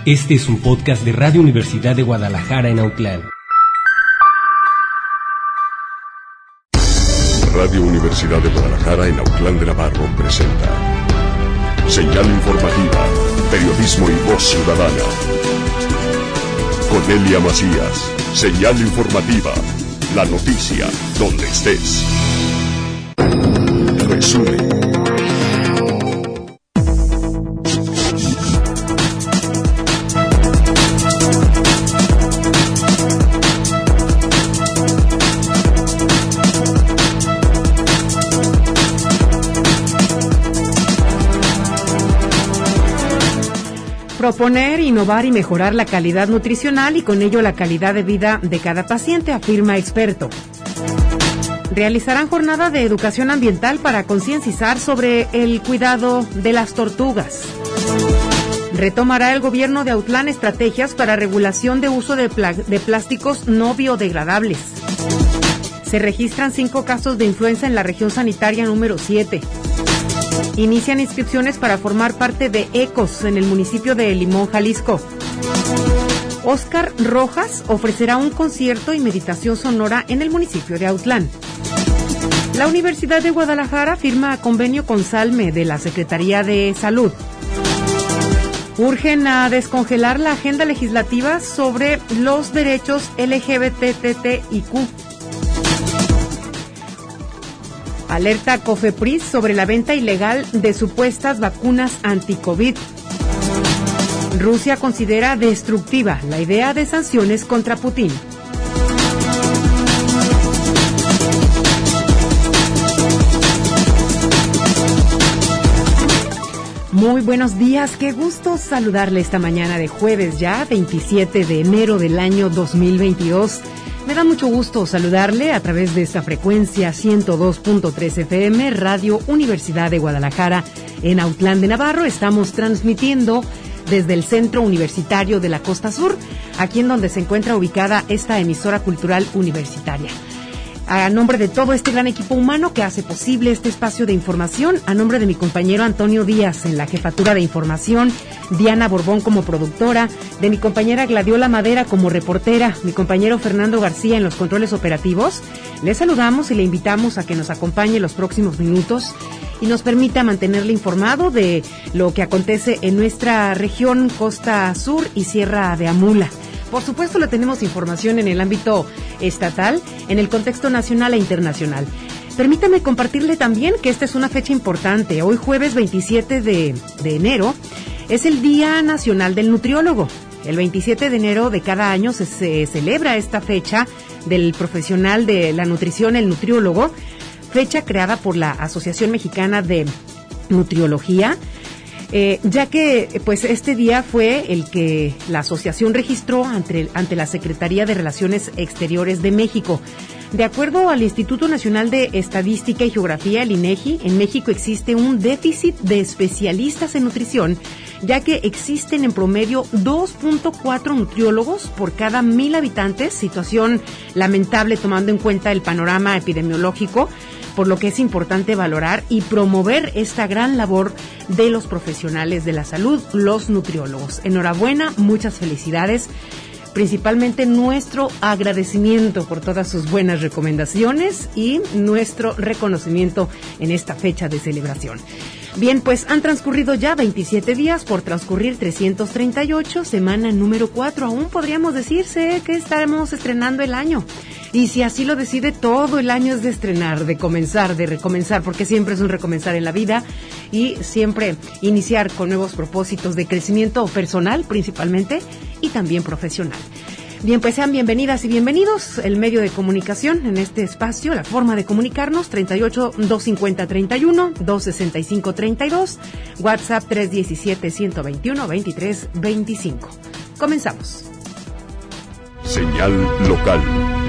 Este es un podcast de Radio Universidad de Guadalajara en Autlán. Radio Universidad de Guadalajara en Autlán de Navarro presenta Señal Informativa, Periodismo y Voz Ciudadana. Con Elia Macías, Señal Informativa, la noticia donde estés. Resumen. Proponer, innovar y mejorar la calidad nutricional y con ello la calidad de vida de cada paciente, afirma experto. Realizarán jornada de educación ambiental para concientizar sobre el cuidado de las tortugas. Retomará el gobierno de Autlán estrategias para regulación de uso de plásticos no biodegradables. Se registran 5 casos de influenza en la región sanitaria número 7. Inician inscripciones para formar parte de ECOS en el municipio de Limón, Jalisco. Óscar Rojas ofrecerá un concierto y meditación sonora en el municipio de Autlán. La Universidad de Guadalajara firma convenio con Salme de la Secretaría de Salud. Urgen a descongelar la agenda legislativa sobre los derechos LGBTTIQ. Alerta COFEPRIS sobre la venta ilegal de supuestas vacunas anti-COVID. Rusia considera destructiva la idea de sanciones contra Putin. Muy buenos días, qué gusto saludarle esta mañana de jueves ya, 27 de enero del año 2022. Me da mucho gusto saludarle a través de esta frecuencia 102.3 FM, Radio Universidad de Guadalajara en Autlán de Navarro. Estamos transmitiendo desde el Centro Universitario de la Costa Sur, aquí en donde se encuentra ubicada esta emisora cultural universitaria. A nombre de todo este gran equipo humano que hace posible este espacio de información, a nombre de mi compañero Antonio Díaz en la jefatura de información, Diana Borbón como productora, de mi compañera Gladiola Madera como reportera, mi compañero Fernando García en los controles operativos, le saludamos y le invitamos a que nos acompañe los próximos minutos y nos permita mantenerle informado de lo que acontece en nuestra región Costa Sur y Sierra de Amula. Por supuesto, le tenemos información en el ámbito estatal, en el contexto nacional e internacional. Permítame compartirle también que esta es una fecha importante. Hoy, jueves 27 de enero, es el Día Nacional del Nutriólogo. El 27 de enero de cada año se celebra esta fecha del profesional de la nutrición, el nutriólogo, fecha creada por la Asociación Mexicana de Nutriología, ya que pues este día fue el que la asociación registró ante la Secretaría de Relaciones Exteriores de México. De acuerdo al Instituto Nacional de Estadística y Geografía, el INEGI, en México existe un déficit de especialistas en nutrición, ya que existen en promedio 2.4 nutriólogos por cada 1,000 habitantes, situación lamentable tomando en cuenta el panorama epidemiológico, por lo que es importante valorar y promover esta gran labor de los profesionales de la salud, los nutriólogos. Enhorabuena, muchas felicidades, principalmente nuestro agradecimiento por todas sus buenas recomendaciones y nuestro reconocimiento en esta fecha de celebración. Bien, pues han transcurrido ya 27 días por transcurrir 338, semana número 4. Aún podríamos decirse que estaremos estrenando el año. Y si así lo decide, todo el año es de estrenar, de comenzar, de recomenzar, porque siempre es un recomenzar en la vida y siempre iniciar con nuevos propósitos de crecimiento personal principalmente y también profesional. Bien, pues sean bienvenidas y bienvenidos. El medio de comunicación en este espacio, la forma de comunicarnos, 38-250-31, 265-32, WhatsApp 317-121-23-25. Comenzamos. Señal local.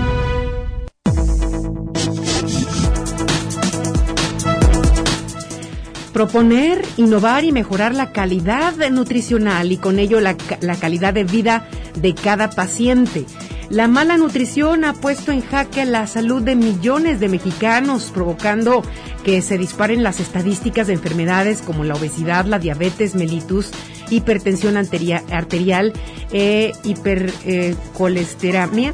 Proponer, innovar y mejorar la calidad nutricional y con ello la calidad de vida de cada paciente. La mala nutrición ha puesto en jaque la salud de millones de mexicanos, provocando que se disparen las estadísticas de enfermedades como la obesidad, la diabetes mellitus, hipertensión arterial, hipercolesterolemia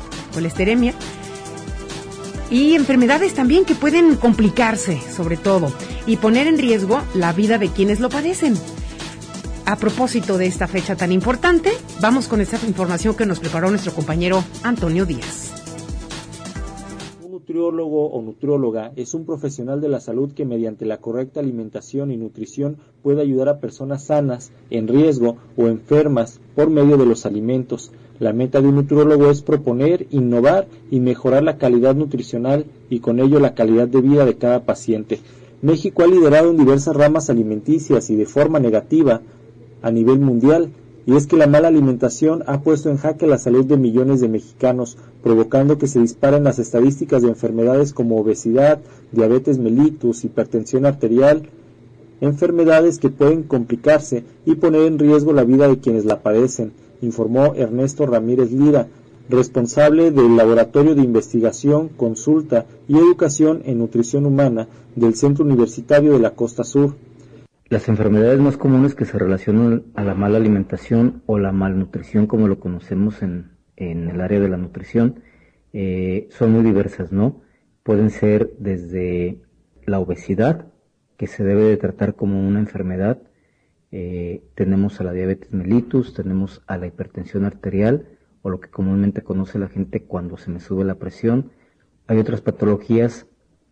y enfermedades también que pueden complicarse, sobre todo, y poner en riesgo la vida de quienes lo padecen. A propósito de esta fecha tan importante, vamos con esta información que nos preparó nuestro compañero Antonio Díaz. Un nutriólogo o nutrióloga es un profesional de la salud que mediante la correcta alimentación y nutrición puede ayudar a personas sanas, en riesgo o enfermas por medio de los alimentos. La meta de un nutriólogo es proponer, innovar y mejorar la calidad nutricional y con ello la calidad de vida de cada paciente. México ha liderado en diversas ramas alimenticias y de forma negativa a nivel mundial, y es que la mala alimentación ha puesto en jaque la salud de millones de mexicanos, provocando que se disparen las estadísticas de enfermedades como obesidad, diabetes mellitus, hipertensión arterial, enfermedades que pueden complicarse y poner en riesgo la vida de quienes la padecen, informó Ernesto Ramírez Lira, responsable del Laboratorio de Investigación, Consulta y Educación en Nutrición Humana del Centro Universitario de la Costa Sur. Las enfermedades más comunes que se relacionan a la mala alimentación o la malnutrición, como lo conocemos en el área de la nutrición, son muy diversas, ¿no? Pueden ser desde la obesidad, que se debe de tratar como una enfermedad, tenemos a la diabetes mellitus, tenemos a la hipertensión arterial, o lo que comúnmente conoce la gente cuando se me sube la presión. Hay otras patologías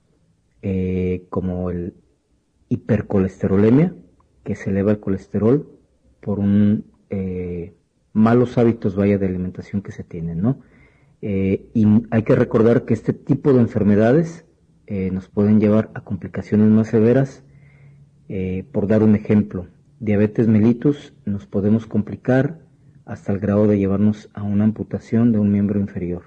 como el hipercolesterolemia, que se eleva el colesterol por malos hábitos de alimentación que se tienen, ¿no? Y hay que recordar que este tipo de enfermedades nos pueden llevar a complicaciones más severas. Por dar un ejemplo, diabetes mellitus nos podemos complicar hasta el grado de llevarnos a una amputación de un miembro inferior.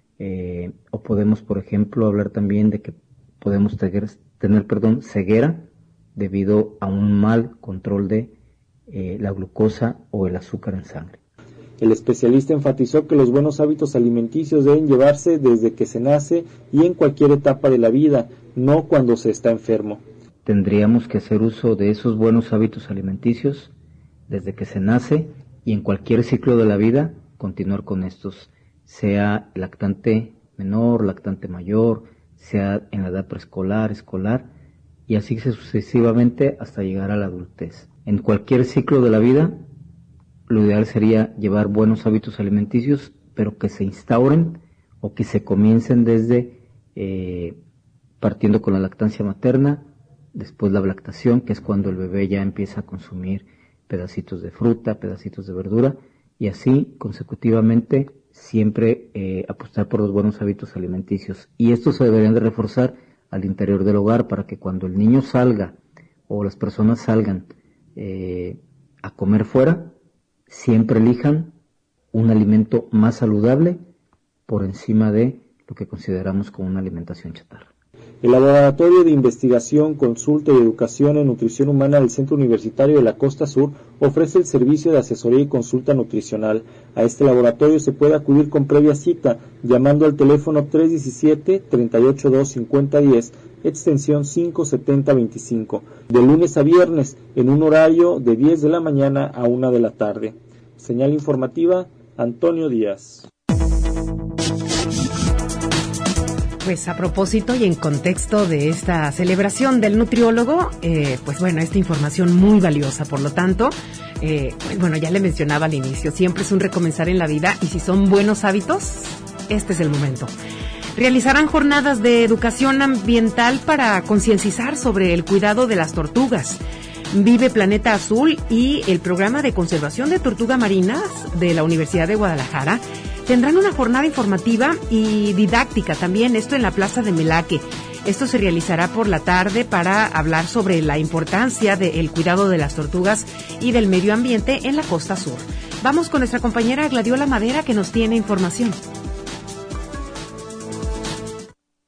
O podemos, por ejemplo, hablar también de que podemos tener ceguera debido a un mal control de la glucosa o el azúcar en sangre. El especialista enfatizó que los buenos hábitos alimenticios deben llevarse desde que se nace y en cualquier etapa de la vida, no cuando se está enfermo. Tendríamos que hacer uso de esos buenos hábitos alimenticios desde que se nace y en cualquier ciclo de la vida continuar con estos, sea lactante menor, lactante mayor, sea en la edad preescolar, escolar, y así sucesivamente hasta llegar a la adultez. En cualquier ciclo de la vida, lo ideal sería llevar buenos hábitos alimenticios, pero que se instauren o que se comiencen desde partiendo con la lactancia materna, después la lactación, que es cuando el bebé ya empieza a consumir pedacitos de fruta, pedacitos de verdura, y así consecutivamente siempre apostar por los buenos hábitos alimenticios. Y estos se deberían de reforzar al interior del hogar para que cuando el niño salga o las personas salgan a comer fuera, siempre elijan un alimento más saludable por encima de lo que consideramos como una alimentación chatarra. El Laboratorio de Investigación, Consulta y Educación en Nutrición Humana del Centro Universitario de la Costa Sur ofrece el servicio de asesoría y consulta nutricional. A este laboratorio se puede acudir con previa cita llamando al teléfono 317-382-5010, extensión 57025, de lunes a viernes en un horario de 10 de la mañana a 1 de la tarde. Señal informativa, Antonio Díaz. Pues a propósito y en contexto de esta celebración del nutriólogo, pues bueno, esta información muy valiosa, por lo tanto, bueno, ya le mencionaba al inicio, siempre es un recomenzar en la vida y si son buenos hábitos, este es el momento. Realizarán jornadas de educación ambiental para concienciar sobre el cuidado de las tortugas. Vive Planeta Azul y el programa de conservación de tortugas marinas de la Universidad de Guadalajara tendrán una jornada informativa y didáctica también, esto en la Plaza de Melaque. Esto se realizará por la tarde para hablar sobre la importancia del cuidado de las tortugas y del medio ambiente en la Costa Sur. Vamos con nuestra compañera Gladiola Madera que nos tiene información.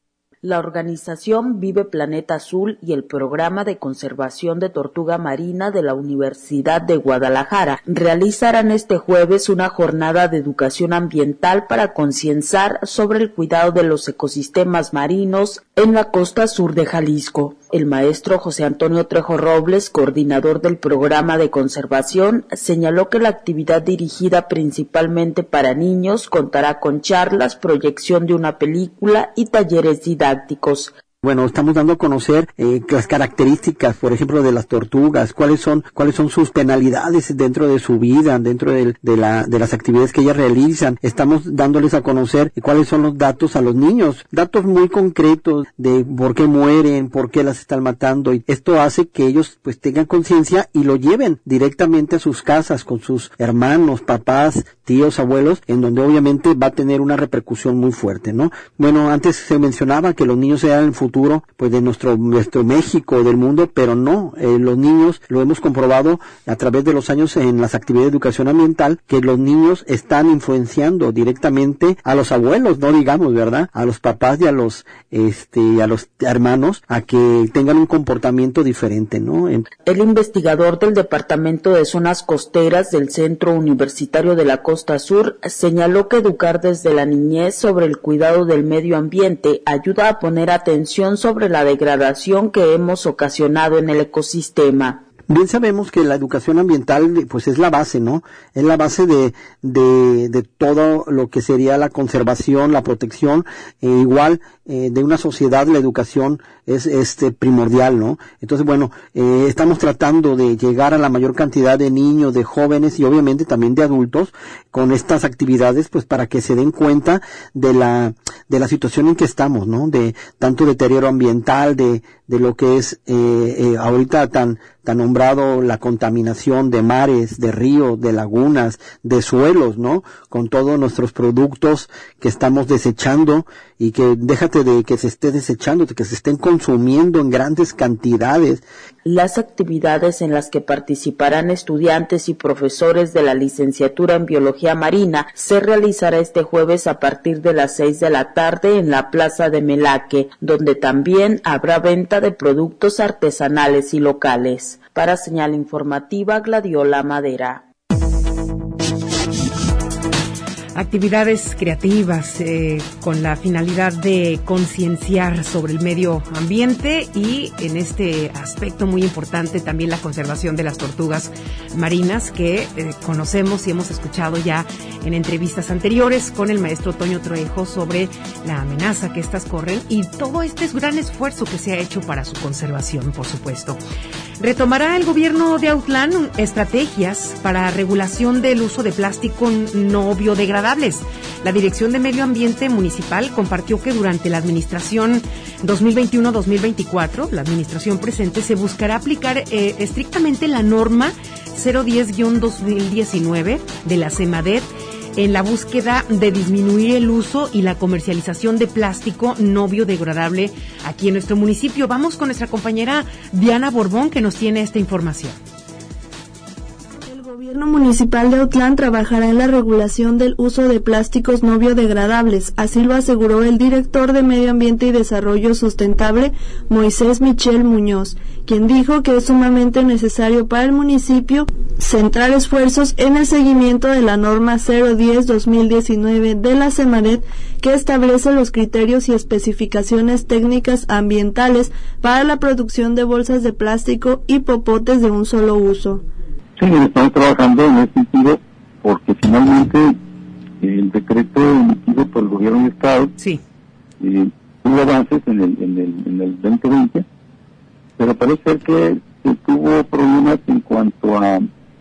La organización Vive Planeta Azul y el Programa de Conservación de Tortuga Marina de la Universidad de Guadalajara realizarán este jueves una jornada de educación ambiental para concienciar sobre el cuidado de los ecosistemas marinos en la costa sur de Jalisco. El maestro José Antonio Trejo Robles, coordinador del programa de conservación, señaló que la actividad dirigida principalmente para niños contará con charlas, proyección de una película y talleres didácticos. Bueno, estamos dando a conocer las características, por ejemplo, de las tortugas, cuáles son sus penalidades dentro de su vida, dentro de las actividades que ellas realizan. Estamos dándoles a conocer cuáles son los datos a los niños, datos muy concretos de por qué mueren, por qué las están matando, y esto hace que ellos pues tengan conciencia y lo lleven directamente a sus casas con sus hermanos, papás, tíos, abuelos, en donde obviamente va a tener una repercusión muy fuerte, ¿no? Bueno, antes se mencionaba que los niños eran el futuro pues de nuestro México, del mundo, pero no, los niños, lo hemos comprobado a través de los años en las actividades de educación ambiental, que los niños están influenciando directamente a los abuelos, no digamos, ¿verdad? A los papás y a los hermanos, a que tengan un comportamiento diferente, ¿no? El investigador del Departamento de Zonas Costeras del Centro Universitario de la Costa Sur señaló que educar desde la niñez sobre el cuidado del medio ambiente ayuda a poner atención sobre la degradación que hemos ocasionado en el ecosistema. Bien sabemos que la educación ambiental pues es la base, ¿no? Es la base de todo lo que sería la conservación, la protección, igual de una sociedad la educación es primordial, ¿no? Entonces, bueno, estamos tratando de llegar a la mayor cantidad de niños, de jóvenes y obviamente también de adultos con estas actividades, pues para que se den cuenta de la situación en que estamos, ¿no? De tanto deterioro ambiental, de lo que es ahorita tan nombrado la contaminación de mares, de ríos, de lagunas, de suelos, ¿no? Con todos nuestros productos que estamos desechando y que déjate de que se esté desechando, de que se estén consumiendo en grandes cantidades. Las actividades en las que participarán estudiantes y profesores de la licenciatura en Biología Marina se realizará este jueves a partir de las 6 de la tarde en la Plaza de Melaque, donde también habrá venta de productos artesanales y locales. Para Señal Informativa, Gladiola Madera. Actividades creativas con la finalidad de concienciar sobre el medio ambiente y en este aspecto muy importante también la conservación de las tortugas marinas que conocemos y hemos escuchado ya en entrevistas anteriores con el maestro Toño Trejo sobre la amenaza que estas corren y todo este gran esfuerzo que se ha hecho para su conservación, por supuesto. Retomará el gobierno de Autlán estrategias para regulación del uso de plástico no biodegradables. La Dirección de Medio Ambiente Municipal compartió que durante la administración 2021-2024, la administración presente, se buscará aplicar estrictamente la norma 010-2019 de la CEMADET en la búsqueda de disminuir el uso y la comercialización de plástico no biodegradable aquí en nuestro municipio. Vamos con nuestra compañera Diana Borbón, que nos tiene esta información. El gobierno municipal de Autlán trabajará en la regulación del uso de plásticos no biodegradables, así lo aseguró el director de Medio Ambiente y Desarrollo Sustentable, Moisés Michel Muñoz, quien dijo que es sumamente necesario para el municipio centrar esfuerzos en el seguimiento de la norma 010-2019 de la CEMADET, que establece los criterios y especificaciones técnicas ambientales para la producción de bolsas de plástico y popotes de un solo uso. Sí, estamos trabajando en ese sentido porque finalmente el decreto emitido por el gobierno del Estado tuvo avances en el 2020, pero parece ser que tuvo problemas en cuanto a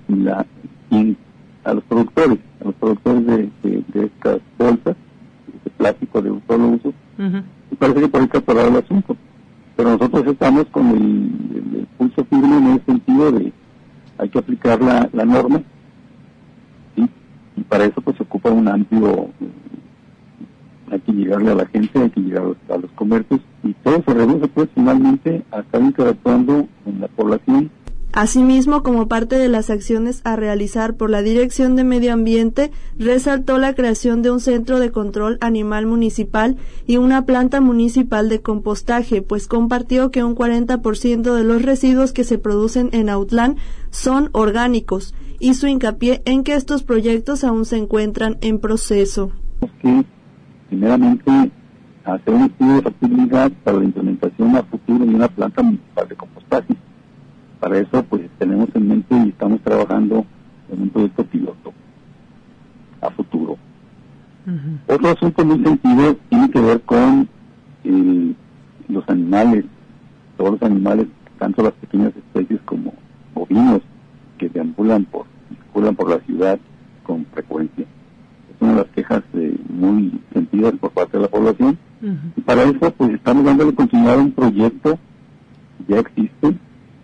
los productores de estas bolsas de plástico de un solo uso. Y parece que por ahí está parado el asunto, pero nosotros estamos con el pulso firme en ese sentido de hay que aplicar la norma, ¿sí? Y para eso pues se ocupa un amplio, hay que llegarle a la gente, hay que llegar a los comercios, y todo se reduce pues finalmente a estar interactuando con la población. Asimismo, como parte de las acciones a realizar por la Dirección de Medio Ambiente, resaltó la creación de un centro de control animal municipal y una planta municipal de compostaje, pues compartió que un 40% de los residuos que se producen en Autlán son orgánicos. Hizo hincapié en que estos proyectos aún se encuentran en proceso. Que, primeramente, hacer un estudio de factibilidad para la implementación a futuro de una planta municipal de compostaje. Para eso, pues, tenemos en mente y estamos trabajando en un proyecto piloto a futuro. Uh-huh. Otro asunto muy sentido tiene que ver con los animales, todos los animales, tanto las pequeñas especies como bovinos, que circulan por la ciudad con frecuencia. Es una de las quejas muy sentidas por parte de la población. Uh-huh. Y para eso, pues, estamos dándole continuidad a un proyecto que ya existe,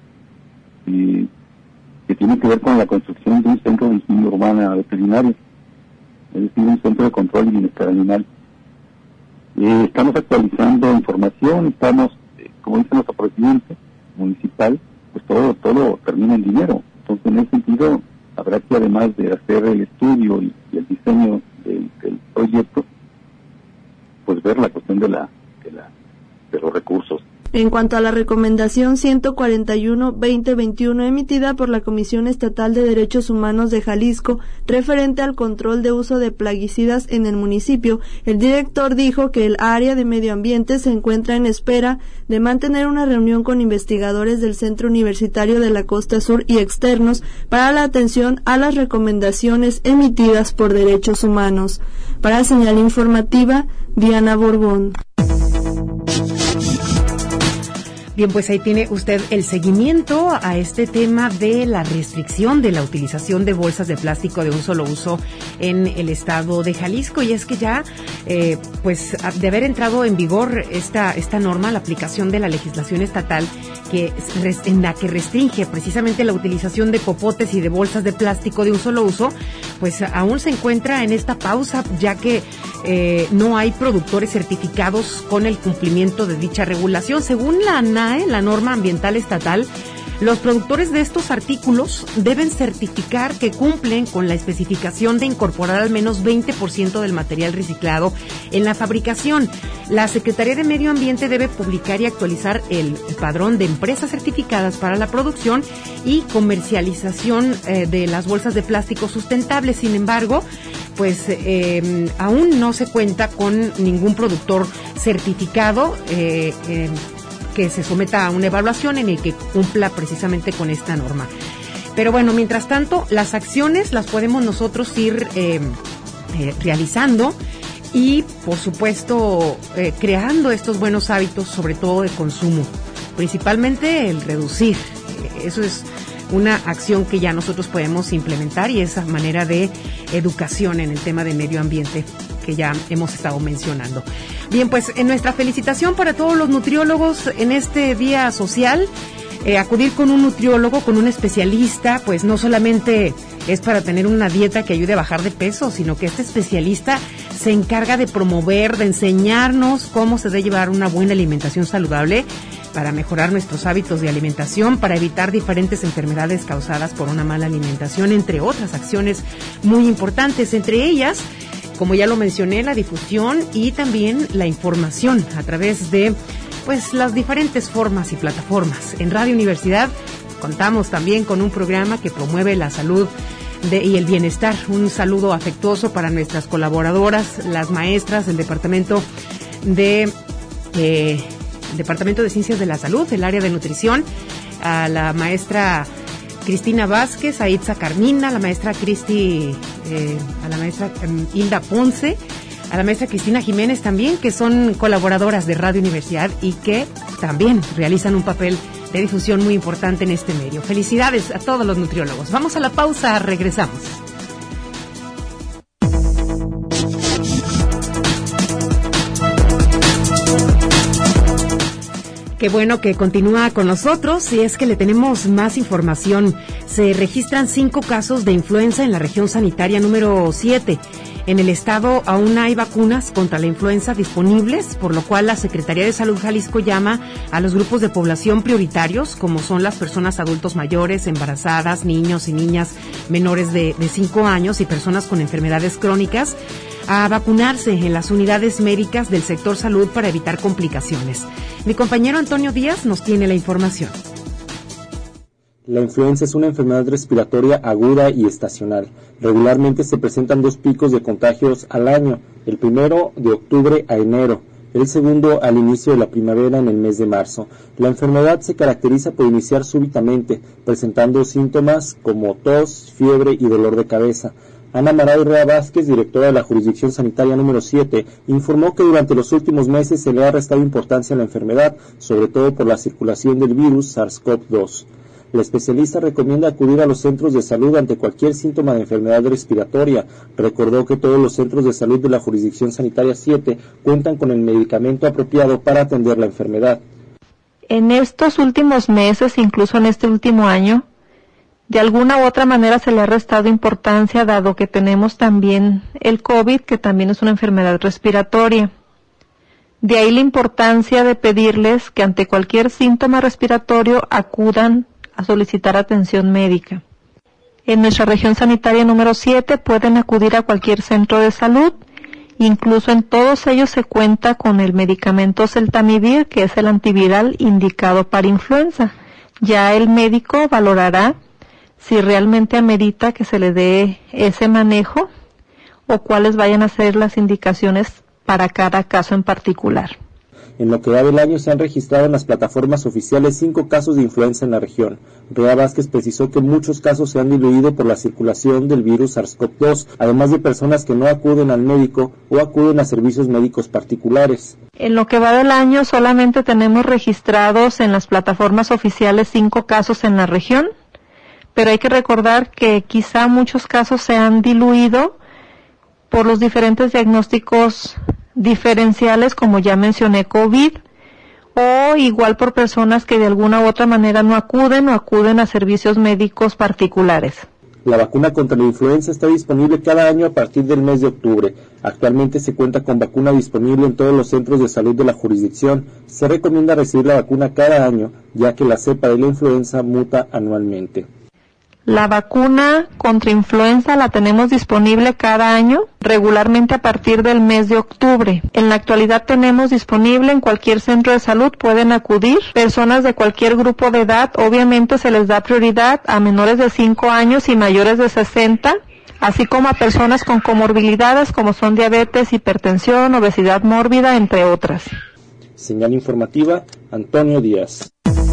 que tiene que ver con la construcción de un centro de higiene urbana veterinario, es decir, un centro de control y bienestar animal. Estamos actualizando información, estamos, como dice nuestro presidente municipal, pues todo termina en dinero. Entonces, en ese sentido, habrá que, además de hacer el estudio y el diseño del proyecto, pues ver la cuestión de los recursos. En cuanto a la recomendación 141-2021 emitida por la Comisión Estatal de Derechos Humanos de Jalisco referente al control de uso de plaguicidas en el municipio, el director dijo que el área de medio ambiente se encuentra en espera de mantener una reunión con investigadores del Centro Universitario de la Costa Sur y externos para la atención a las recomendaciones emitidas por Derechos Humanos. Para Señal Informativa, Diana Borbón. Bien, pues ahí tiene usted el seguimiento a este tema de la restricción de la utilización de bolsas de plástico de un solo uso en el estado de Jalisco. Y es que ya, pues, de haber entrado en vigor esta norma, la aplicación de la legislación estatal en la que restringe precisamente la utilización de popotes y de bolsas de plástico de un solo uso, pues aún se encuentra en esta pausa, ya que no hay productores certificados con el cumplimiento de dicha regulación. Según la NAE, la norma ambiental estatal, los productores de estos artículos deben certificar que cumplen con la especificación de incorporar al menos 20% del material reciclado en la fabricación. La Secretaría de Medio Ambiente debe publicar y actualizar el padrón de empresas certificadas para la producción y comercialización de las bolsas de plástico sustentables. Sin embargo, pues aún no se cuenta con ningún productor certificado que se someta a una evaluación en el que cumpla precisamente con esta norma. Pero bueno, mientras tanto, las acciones las podemos nosotros ir realizando y, por supuesto, creando estos buenos hábitos, sobre todo de consumo, principalmente el reducir. Eso es una acción que ya nosotros podemos implementar y esa manera de educación en el tema de medio ambiente que ya hemos estado mencionando. Bien, pues en nuestra felicitación para todos los nutriólogos en este día social. Acudir con un nutriólogo, con un especialista, pues no solamente es para tener una dieta que ayude a bajar de peso, sino que este especialista se encarga de promover, de enseñarnos cómo se debe llevar una buena alimentación saludable para mejorar nuestros hábitos de alimentación, para evitar diferentes enfermedades causadas por una mala alimentación, entre otras acciones muy importantes, entre ellas, como ya lo mencioné, la difusión y también la información a través de pues las diferentes formas y plataformas. En Radio Universidad contamos también con un programa que promueve la salud y el bienestar. Un saludo afectuoso para nuestras colaboradoras, las maestras del Departamento de Ciencias de la Salud, el área de nutrición, a la maestra Cristina Vázquez, a Itza Carmina, a la maestra a la maestra Hilda Ponce, a la maestra Cristina Jiménez también, que son colaboradoras de Radio Universidad y que también realizan un papel de difusión muy importante en este medio. Felicidades a todos los nutriólogos. Vamos a la pausa, regresamos. Qué bueno que continúa con nosotros y es que le tenemos más información. Se registran 5 casos de influenza en la región sanitaria número 7. En el estado aún hay vacunas contra la influenza disponibles, por lo cual la Secretaría de Salud Jalisco llama a los grupos de población prioritarios, como son las personas adultos mayores, embarazadas, niños y niñas menores de 5 años y personas con enfermedades crónicas, a vacunarse en las unidades médicas del sector salud para evitar complicaciones. Mi compañero Antonio Díaz nos tiene la información. La influenza es una enfermedad respiratoria aguda y estacional. Regularmente se presentan 2 picos de contagios al año, el primero de octubre a enero, el segundo al inicio de la primavera en el mes de marzo. La enfermedad se caracteriza por iniciar súbitamente, presentando síntomas como tos, fiebre y dolor de cabeza. Ana María Herrera Vázquez, directora de la Jurisdicción Sanitaria número 7, informó que durante los últimos meses se le ha restado importancia a la enfermedad, sobre todo por la circulación del virus SARS-CoV-2. La especialista recomienda acudir a los centros de salud ante cualquier síntoma de enfermedad respiratoria. Recordó que todos los centros de salud de la Jurisdicción Sanitaria 7 cuentan con el medicamento apropiado para atender la enfermedad. En estos últimos meses, incluso en este último año, de alguna u otra manera se le ha restado importancia, dado que tenemos también el COVID, que también es una enfermedad respiratoria. De ahí la importancia de pedirles que ante cualquier síntoma respiratorio acudan a solicitar atención médica. En nuestra región sanitaria número 7 pueden acudir a cualquier centro de salud, incluso en todos ellos se cuenta con el medicamento Celtamivir, que es el antiviral indicado para influenza. Ya el médico valorará si realmente amerita que se le dé ese manejo o cuáles vayan a ser las indicaciones para cada caso en particular. En lo que va del año se han registrado en las plataformas oficiales 5 casos de influenza en la región. Rea Vázquez precisó que muchos casos se han diluido por la circulación del virus SARS-CoV-2, además de personas que no acuden al médico o acuden a servicios médicos particulares. En lo que va del año solamente tenemos registrados en las plataformas oficiales 5 casos en la región, pero hay que recordar que quizá muchos casos se han diluido por los diferentes diagnósticos diferenciales, como ya mencioné, COVID, o igual por personas que de alguna u otra manera no acuden o acuden a servicios médicos particulares. La vacuna contra la influenza está disponible cada año a partir del mes de octubre. Actualmente se cuenta con vacuna disponible en todos los centros de salud de la jurisdicción. Se recomienda recibir la vacuna cada año, ya que la cepa de la influenza muta anualmente. La vacuna contra influenza la tenemos disponible cada año, regularmente a partir del mes de octubre. En la actualidad tenemos disponible en cualquier centro de salud, pueden acudir. Personas de cualquier grupo de edad, obviamente se les da prioridad a menores de 5 años y mayores de 60, así como a personas con comorbilidades como son diabetes, hipertensión, obesidad mórbida, entre otras. Señal informativa, Antonio Díaz.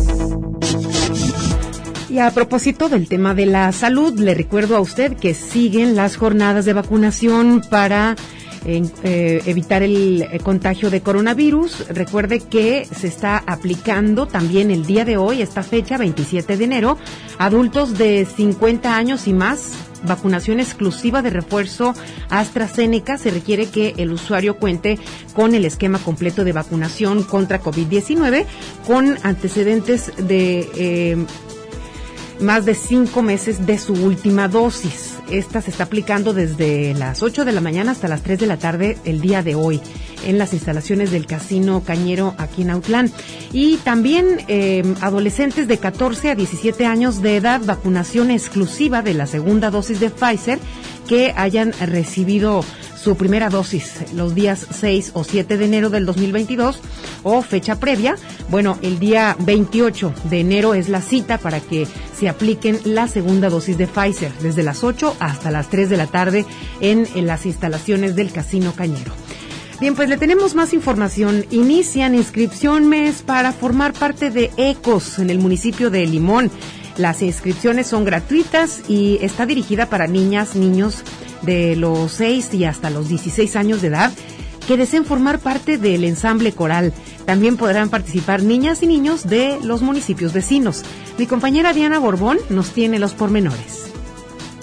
Y a propósito del tema de la salud, le recuerdo a usted que siguen las jornadas de vacunación para evitar el contagio de coronavirus. Recuerde que se está aplicando también el día de hoy, esta fecha, 27 de enero, adultos de 50 años y más, vacunación exclusiva de refuerzo AstraZeneca. Se requiere que el usuario cuente con el esquema completo de vacunación contra COVID-19 con antecedentes de más de 5 meses de su última dosis. Esta se está aplicando desde las 8 de la mañana hasta las 3 de la tarde el día de hoy en las instalaciones del Casino Cañero aquí en Autlán. Y también adolescentes de 14 a 17 años de edad, vacunación exclusiva de la segunda dosis de Pfizer que hayan recibido su primera dosis los días 6 o 7 de enero del 2022 o fecha previa. Bueno, el día 28 de enero es la cita para que se apliquen la segunda dosis de Pfizer desde las 8 hasta las 3 de la tarde en las instalaciones del Casino Cañero. Bien, pues le tenemos más información. Inician inscripciones para formar parte de ECOS en el municipio de Limón. Las inscripciones son gratuitas y está dirigida para niñas, niños de los 6 y hasta los 16 años de edad que deseen formar parte del ensamble coral. También podrán participar niñas y niños de los municipios vecinos. Mi compañera Diana Borbón nos tiene los pormenores.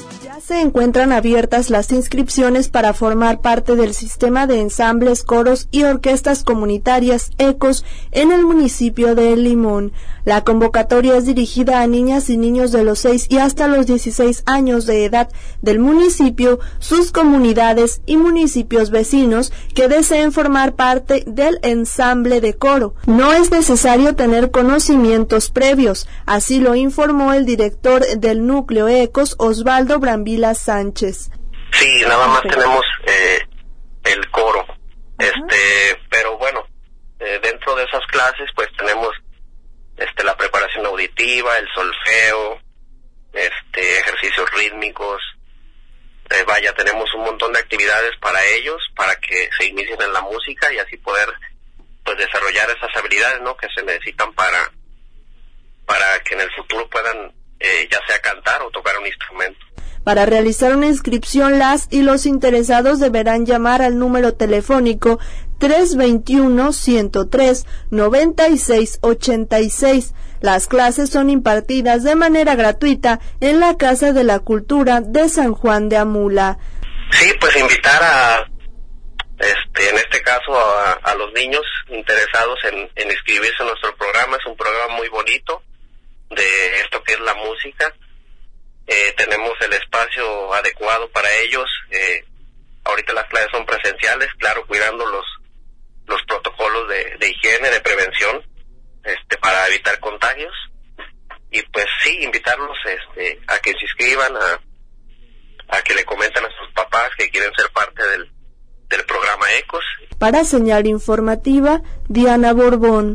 se encuentran abiertas las inscripciones para formar parte del sistema de ensambles, coros y orquestas comunitarias ECOS en el municipio de El Limón. La convocatoria es dirigida a niñas y niños de los 6 y hasta los 16 años de edad del municipio, sus comunidades y municipios vecinos que deseen formar parte del ensamble de coro. No es necesario tener conocimientos previos, así lo informó el director del núcleo ECOS, Osvaldo Brambila Sánchez. Sí, nada más tenemos el coro, pero bueno, dentro de esas clases pues tenemos la preparación auditiva, el solfeo, ejercicios rítmicos, tenemos un montón de actividades para ellos, para que se inicien en la música y así poder pues desarrollar esas habilidades, ¿no?, que se necesitan para que en el futuro puedan ya sea cantar o tocar un instrumento. Para realizar una inscripción, las y los interesados deberán llamar al número telefónico 321-103-9686. Las clases son impartidas de manera gratuita en la Casa de la Cultura de San Juan de Amula. Sí, pues invitar en este caso a los niños interesados en inscribirse en nuestro programa. Es un programa muy bonito de esto que es la música. Tenemos el espacio adecuado para ellos. Ahorita las clases son presenciales, claro, cuidando los protocolos de higiene, de prevención, para evitar contagios. Y pues sí, invitarlos a que se inscriban, a que le comenten a sus papás que quieren ser parte del programa ECOS. Para Señal Informativa, Diana Borbón.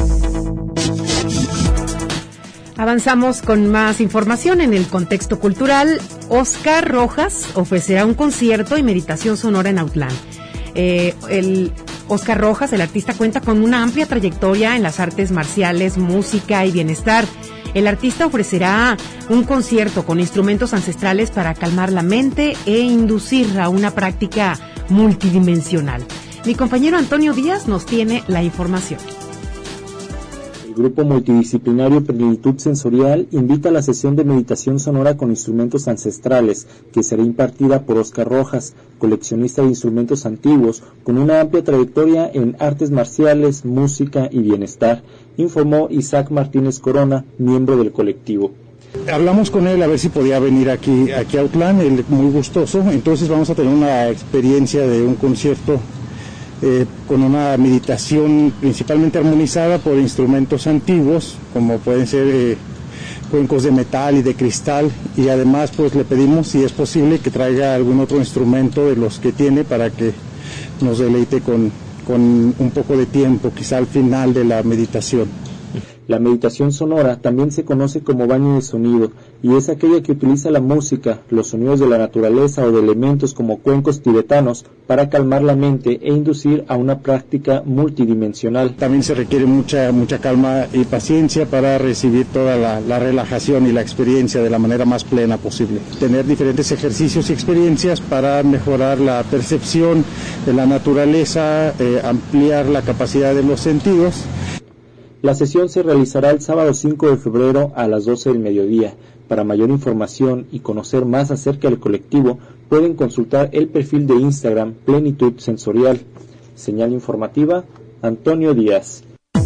Avanzamos con más información en el contexto cultural. Oscar Rojas ofrecerá un concierto y meditación sonora en Autlán. El Oscar Rojas, el artista, cuenta con una amplia trayectoria en las artes marciales, música y bienestar. El artista ofrecerá un concierto con instrumentos ancestrales para calmar la mente e inducir a una práctica multidimensional. Mi compañero Antonio Díaz nos tiene la información. El grupo multidisciplinario Plenitud Sensorial invita a la sesión de meditación sonora con instrumentos ancestrales, que será impartida por Oscar Rojas, coleccionista de instrumentos antiguos, con una amplia trayectoria en artes marciales, música y bienestar, informó Isaac Martínez Corona, miembro del colectivo. Hablamos con él a ver si podía venir aquí a Autlán, él muy gustoso. Entonces vamos a tener una experiencia de un concierto con una meditación principalmente armonizada por instrumentos antiguos, como pueden ser cuencos de metal y de cristal, y además pues le pedimos si es posible que traiga algún otro instrumento de los que tiene para que nos deleite con un poco de tiempo, quizá al final de la meditación. La meditación sonora también se conoce como baño de sonido y es aquella que utiliza la música, los sonidos de la naturaleza o de elementos como cuencos tibetanos para calmar la mente e inducir a una práctica multidimensional. También se requiere mucha calma y paciencia para recibir toda la relajación y la experiencia de la manera más plena posible. Tener diferentes ejercicios y experiencias para mejorar la percepción de la naturaleza, ampliar la capacidad de los sentidos. La sesión se realizará el sábado 5 de febrero a las 12 del mediodía. Para mayor información y conocer más acerca del colectivo, pueden consultar el perfil de Instagram Plenitud Sensorial. Señal informativa, Antonio Díaz.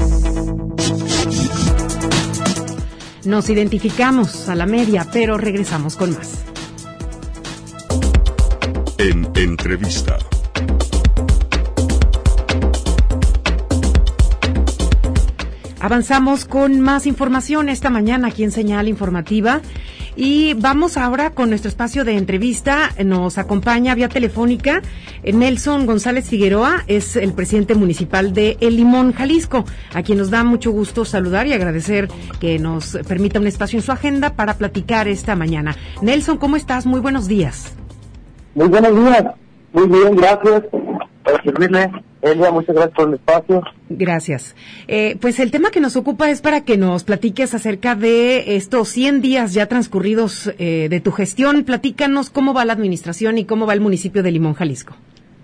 Nos identificamos a la media, pero regresamos con más. En entrevista. Avanzamos con más información esta mañana aquí en Señal Informativa y vamos ahora con nuestro espacio de entrevista. Nos acompaña vía telefónica Nelson González Figueroa, es el presidente municipal de El Limón, Jalisco, a quien nos da mucho gusto saludar y agradecer que nos permita un espacio en su agenda para platicar esta mañana. Nelson, ¿cómo estás? Muy buenos días. Muy buenos días, muy bien, gracias por servirle. Elia, muchas gracias por el espacio. Gracias. Pues el tema que nos ocupa es para que nos platiques acerca de estos 100 días ya transcurridos de tu gestión. Platícanos cómo va la administración y cómo va el municipio de Limón, Jalisco.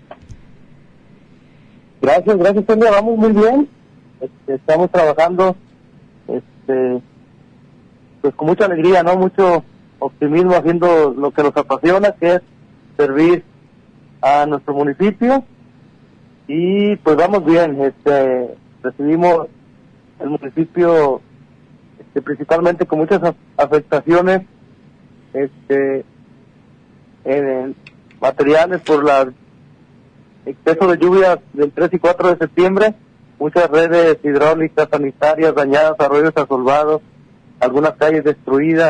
Gracias, Elia. Vamos muy bien. Estamos trabajando pues con mucha alegría, ¿no? Mucho optimismo haciendo lo que nos apasiona, que es servir a nuestro municipio, y pues vamos bien. Recibimos el municipio principalmente con muchas afectaciones en materiales por el exceso de lluvias del 3 y 4 de septiembre, muchas redes hidráulicas, sanitarias dañadas, arroyos asolvados, algunas calles destruidas.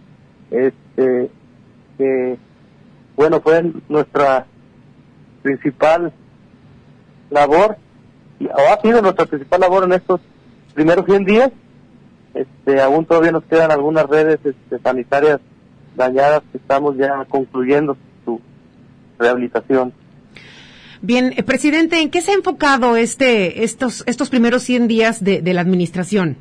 Bueno, fue nuestra principal labor, o ha sido nuestra principal labor en estos primeros 100 días. Aún todavía nos quedan algunas redes sanitarias dañadas que estamos ya concluyendo su rehabilitación. Bien, presidente, ¿en qué se ha enfocado estos primeros 100 días de la administración?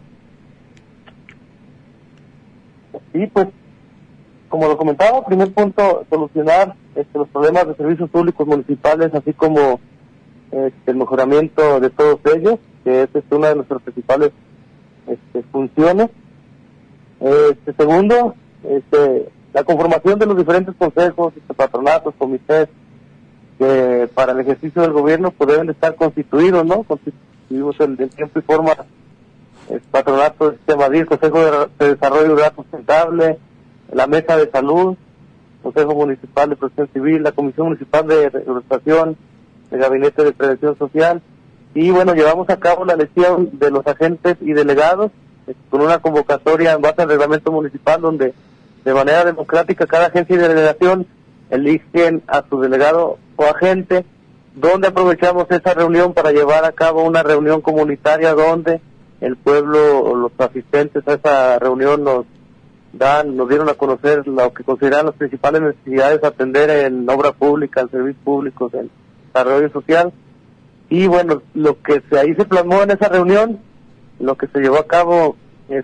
Sí, pues, como lo comentaba, primer punto, solucionar los problemas de servicios públicos municipales, así como el mejoramiento de todos ellos, que es una de nuestras principales funciones. Segundo, la conformación de los diferentes consejos, patronatos, comités, que para el ejercicio del gobierno pues deben de estar constituidos, ¿no? Constituimos el tiempo y forma, el patronato del sistema DIR, Consejo de Desarrollo Rural Sustentable, la Mesa de Salud, Consejo Municipal de Protección Civil, la Comisión Municipal de Regulación, el Gabinete de Prevención Social, y bueno, llevamos a cabo la elección de los agentes y delegados con una convocatoria en base al reglamento municipal, donde de manera democrática cada agencia y delegación eligen a su delegado o agente, donde aprovechamos esa reunión para llevar a cabo una reunión comunitaria donde el pueblo o los asistentes a esa reunión nos dieron a conocer lo que consideran las principales necesidades a atender en obra pública, en servicios públicos, en desarrollo social. Y bueno, lo que ahí se plasmó en esa reunión, lo que se llevó a cabo,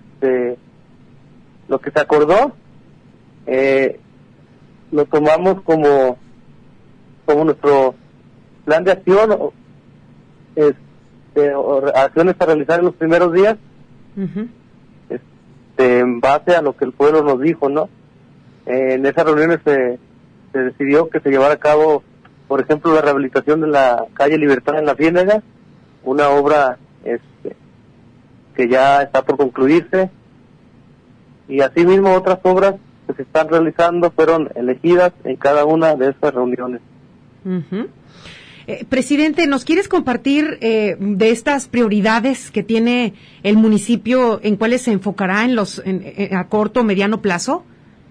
lo que se acordó, lo tomamos como nuestro plan de acción, acciones a realizar en los primeros días, en base a lo que el pueblo nos dijo, ¿no? En esas reuniones se decidió que se llevara a cabo, por ejemplo, la rehabilitación de la calle Libertad en La Ciénega, una obra que ya está por concluirse, y asimismo otras obras que se están realizando fueron elegidas en cada una de esas reuniones. Presidente, ¿nos quieres compartir de estas prioridades que tiene el municipio, en cuáles se enfocará a corto o mediano plazo?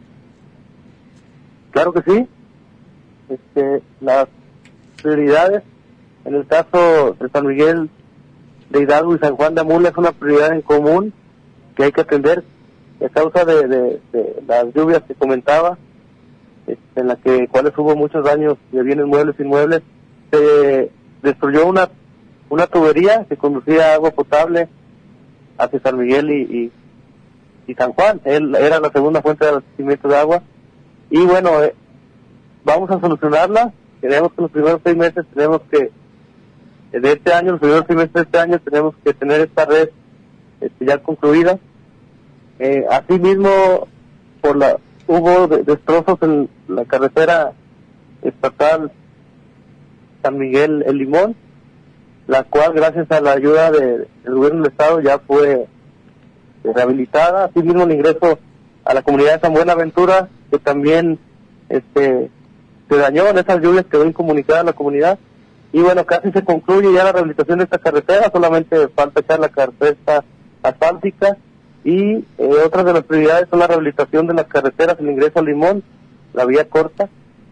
Claro que sí. Las prioridades, en el caso de San Miguel de Hidalgo y San Juan de Amula, es una prioridad en común que hay que atender a causa de las lluvias que comentaba, en la cuales hubo muchos daños de bienes muebles e inmuebles. Se destruyó una tubería que conducía agua potable hacia San Miguel y San Juan. Era la segunda fuente de abastecimiento de agua, y bueno, vamos a solucionarla. Queremos que los primeros 6 meses de este año, los primeros 6 meses de este año, tenemos que tener esta red ya concluida. Asimismo, hubo destrozos en la carretera estatal San Miguel El Limón, la cual gracias a la ayuda del gobierno del estado ya fue rehabilitada. Asimismo el ingreso a la comunidad de San Buenaventura, que también se dañó en esas lluvias, quedó incomunicada la comunidad, y bueno, casi se concluye ya la rehabilitación de esta carretera, solamente falta echar la carpeta asfáltica. Y otras de las prioridades son la rehabilitación de las carreteras, el ingreso al Limón, la vía corta,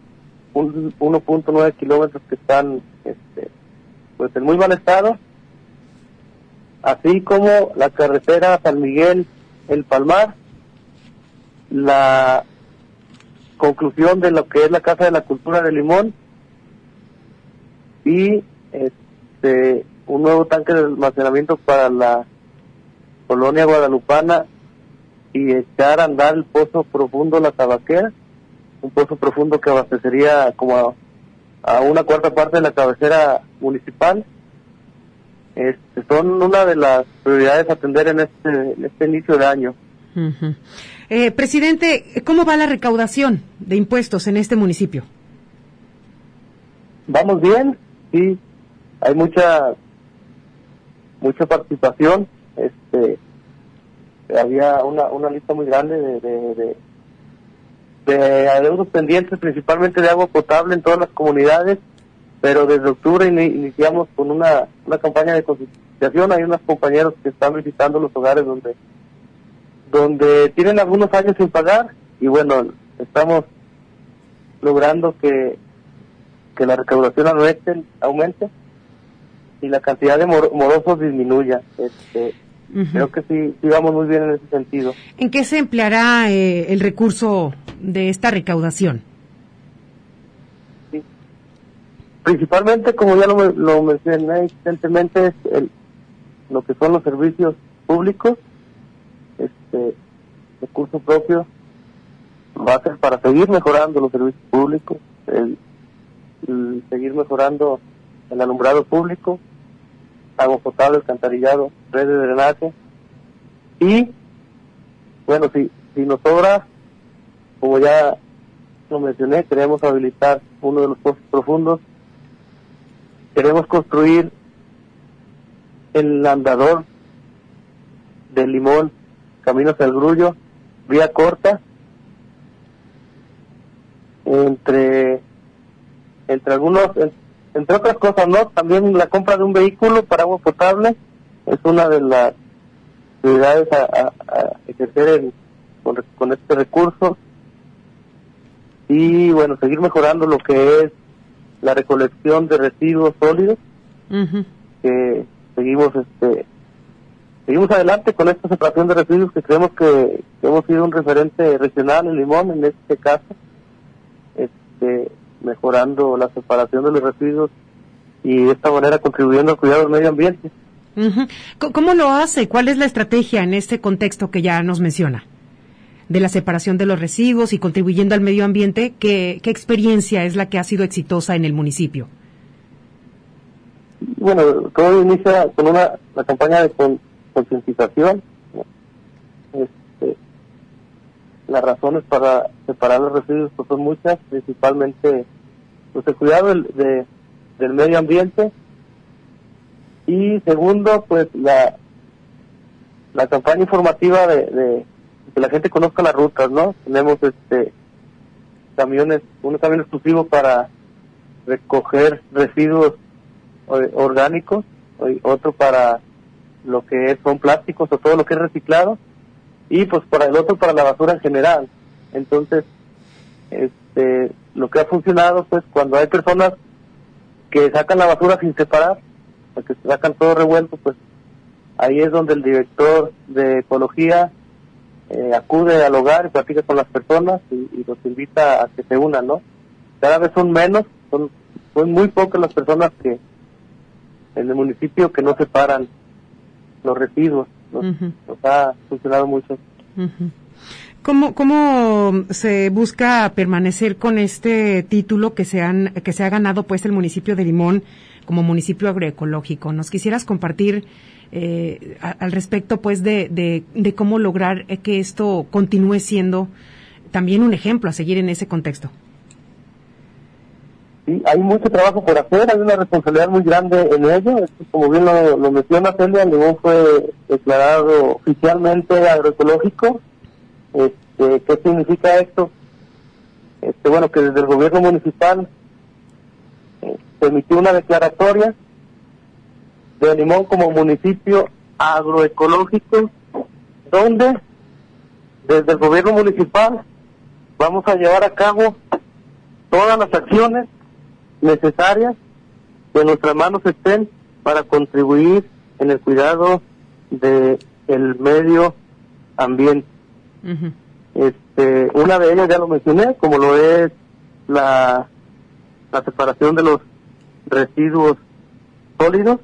1.9 kilómetros que están pues en muy mal estado, así como la carretera San Miguel El Palmar, la conclusión de lo que es la Casa de la Cultura de Limón, y un nuevo tanque de almacenamiento para la Colonia Guadalupana, y echar a andar el pozo profundo La Tabaquera, un pozo profundo que abastecería como a una cuarta parte de la cabecera municipal. Son una de las prioridades a atender en este inicio de año. Presidente, ¿cómo va la recaudación de impuestos en este municipio? Vamos bien, sí, hay mucha participación. Había una lista muy grande de adeudos pendientes, principalmente de agua potable en todas las comunidades, pero desde octubre iniciamos con una campaña de concientización. Hay unos compañeros que están visitando los hogares donde tienen algunos años sin pagar, y bueno, estamos logrando que la recaudación aumente y la cantidad de morosos disminuya. Creo que sí vamos muy bien en ese sentido. ¿En qué se empleará el recurso de esta recaudación? Sí. Principalmente, como ya lo mencioné excelentemente, es lo que son los servicios públicos. Recurso propio va a ser para seguir mejorando los servicios públicos, seguir mejorando el alumbrado público, agua potable, alcantarillado, red de drenaje, y bueno, si nos sobra, como ya lo mencioné, queremos habilitar uno de los pozos profundos, queremos construir el andador del Limón, camino hacia el Grullo, vía corta, entre otras cosas, ¿no? También la compra de un vehículo para agua potable es una de las prioridades a ejercer con este recurso. Y bueno, seguir mejorando lo que es la recolección de residuos sólidos, que seguimos adelante con esta separación de residuos, que creemos que hemos sido un referente regional en Limón en este caso, mejorando la separación de los residuos y de esta manera contribuyendo al cuidado del medio ambiente. ¿Cómo lo hace? ¿Cuál es la estrategia en este contexto que ya nos menciona? De la separación de los residuos y contribuyendo al medio ambiente, ¿qué experiencia es la que ha sido exitosa en el municipio? Bueno, todo inicia con la campaña de concientización. Las razones para separar los residuos pues son muchas, principalmente pues el cuidado del medio ambiente, y segundo pues la campaña informativa de que la gente conozca las rutas, ¿no? Tenemos un camión exclusivo para recoger residuos orgánicos, otro para lo que son plásticos o todo lo que es reciclado, y pues para el otro para la basura en general. Entonces lo que ha funcionado pues cuando hay personas que sacan la basura sin separar, o que sacan todo revuelto, pues ahí es donde el director de ecología acude al hogar y platica con las personas y los invita a que se unan, ¿no? Cada vez son menos, son muy pocas las personas que en el municipio que no separan los residuos. Nos ha funcionado mucho. ¿Cómo se busca permanecer con este título que se ha ganado pues el municipio de Limón como municipio agroecológico? ¿Nos quisieras compartir al respecto pues de cómo lograr que esto continúe siendo también un ejemplo a seguir en ese contexto? Sí, hay mucho trabajo por hacer, hay una responsabilidad muy grande en ello. Como bien lo menciona Celia, Limón fue declarado oficialmente agroecológico. ¿Qué significa esto? Bueno, que desde el gobierno municipal se emitió una declaratoria de Limón como municipio agroecológico, donde desde el gobierno municipal vamos a llevar a cabo todas las acciones necesarias que en nuestras manos estén para contribuir en el cuidado del medio ambiente. Una de ellas ya lo mencioné, como lo es la separación de los residuos sólidos.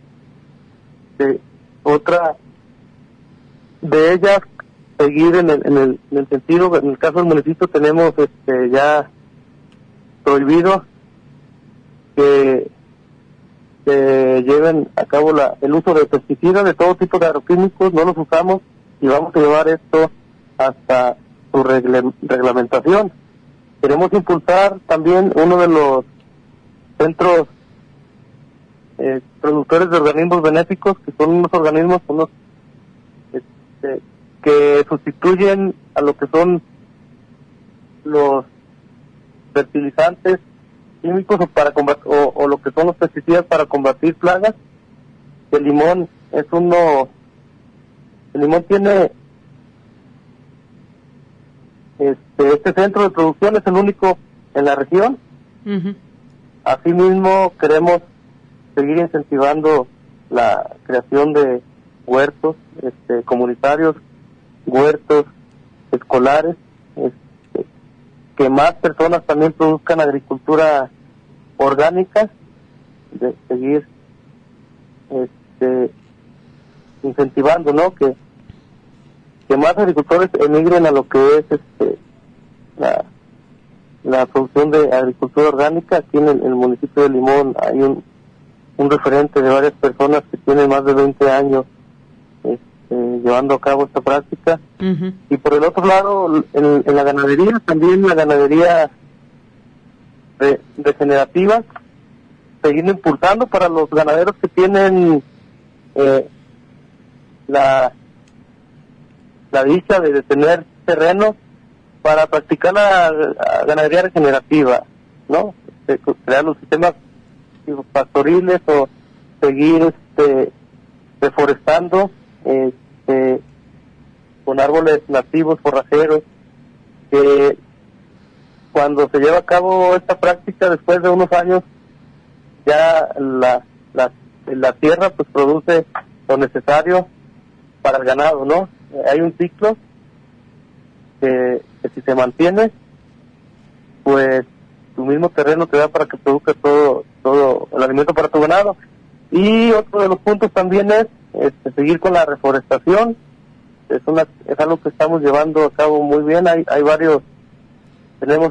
Otra de ellas, seguir en el sentido, en el caso del municipio tenemos ya prohibido que lleven a cabo el uso de pesticidas, de todo tipo de agroquímicos, no los usamos, y vamos a llevar esto hasta su reglamentación. Queremos impulsar también uno de los centros productores de organismos benéficos, que son unos organismos que sustituyen a lo que son los fertilizantes químicos o lo que son los pesticidas para combatir plagas. El limón tiene este centro de producción, es el único en la región. Asimismo, queremos seguir incentivando la creación de huertos comunitarios, huertos escolares, que más personas también produzcan agricultura orgánica, de seguir incentivando, ¿no? Que más agricultores emigren a lo que es la producción de agricultura orgánica. Aquí en el municipio de Limón hay un referente de varias personas que tienen más de 20 años llevando a cabo esta práctica. Y por el otro lado, en la ganadería, también la ganadería regenerativa, seguir impulsando para los ganaderos que tienen la dicha de tener terrenos para practicar la ganadería regenerativa, ¿no? Crear los sistemas pastoriles o seguir reforestando con árboles nativos, forrajeros, que cuando se lleva a cabo esta práctica, después de unos años, ya la tierra pues produce lo necesario para el ganado, ¿no? Hay un ciclo que si se mantiene, pues tu mismo terreno te da para que produzca todo el alimento para tu ganado. Y otro de los puntos también es seguir con la reforestación. Es algo que estamos llevando a cabo muy bien. Hay varios, tenemos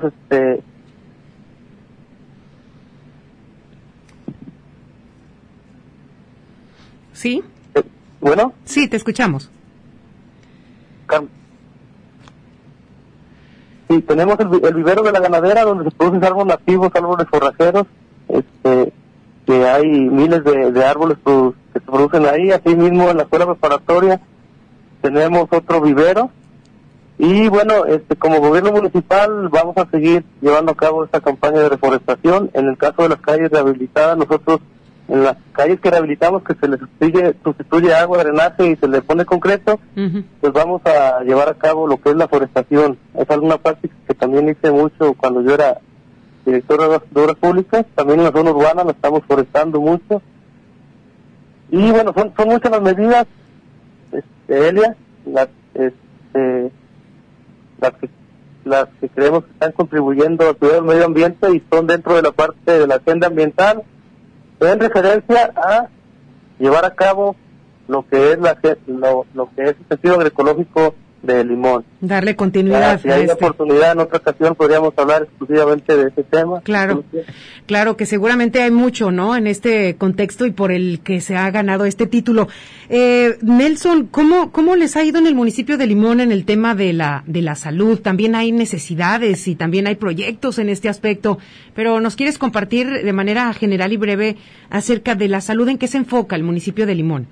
¿Sí? ¿Bueno? Sí, te escuchamos. Sí, tenemos el vivero de la ganadera, donde se producen árboles nativos, árboles forrajeros, que hay miles de árboles que se producen ahí. Así mismo en la escuela preparatoria tenemos otro vivero. Y bueno, como gobierno municipal vamos a seguir llevando a cabo esta campaña de reforestación. En el caso de las calles rehabilitadas, nosotros en las calles que rehabilitamos, que se les sustituye agua, drenaje y se le pone concreto, pues vamos a llevar a cabo lo que es la forestación. Es alguna práctica que también hice mucho cuando yo era director de obras públicas. También en la zona urbana la estamos forestando mucho. Y bueno, son muchas las medidas, Elia, las que creemos que están contribuyendo al cuidado del medio ambiente y son dentro de la parte de la agenda ambiental, en referencia a llevar a cabo lo que es lo que es el sentido agroecológico de Limón. Darle continuidad. Si hay oportunidad en otra ocasión podríamos hablar exclusivamente de ese tema. Claro que seguramente hay mucho, ¿no? En este contexto y por el que se ha ganado este título. Nelson, ¿cómo les ha ido en el municipio de Limón en el tema de la salud? También hay necesidades y también hay proyectos en este aspecto, pero ¿nos quieres compartir de manera general y breve acerca de la salud? ¿En qué se enfoca el municipio de Limón?